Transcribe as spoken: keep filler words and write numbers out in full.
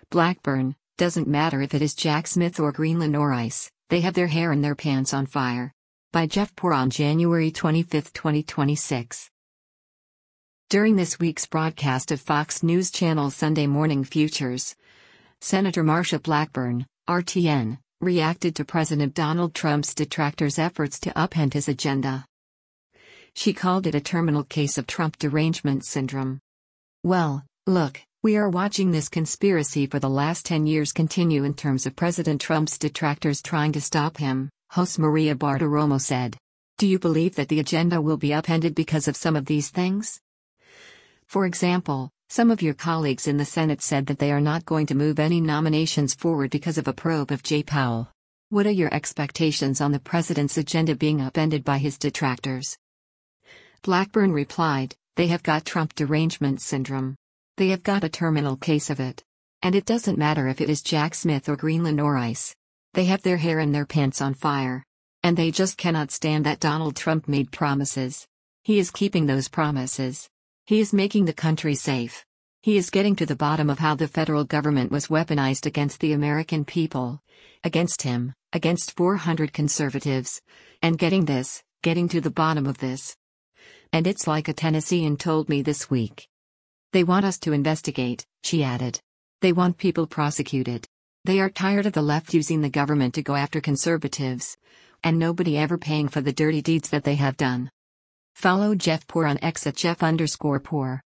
Blackburn, doesn't matter if it is Jack Smith or Greenland or ice, they have their hair and their pants on fire. By Jeff Poor on January twenty-fifth, twenty twenty-six. During this week's broadcast of Fox News Channel Sunday Morning Futures, Senator Marsha Blackburn, R T N, reacted to President Donald Trump's detractors' efforts to upend his agenda. She called it a terminal case of Trump derangement syndrome. Well, look, we are watching this conspiracy for the last ten years continue in terms of President Trump's detractors trying to stop him, host Maria Bartiromo said. Do you believe that the agenda will be upended because of some of these things? For example, some of your colleagues in the Senate said that they are not going to move any nominations forward because of a probe of Jay Powell. What are your expectations on the president's agenda being upended by his detractors? Blackburn replied, they have got Trump derangement syndrome. They have got a terminal case of it. And it doesn't matter if it is Jack Smith or Greenland or ice. They have their hair and their pants on fire. And they just cannot stand that Donald Trump made promises. He is keeping those promises. He is making the country safe. He is getting to the bottom of how the federal government was weaponized against the American people. Against him, against four hundred conservatives. And getting this, getting to the bottom of this. And it's like a Tennessean told me this week. They want us to investigate, she added. They want people prosecuted. They are tired of the left using the government to go after conservatives. And nobody ever paying for the dirty deeds that they have done. Follow Jeff Poor on X at Jeff underscore Poor.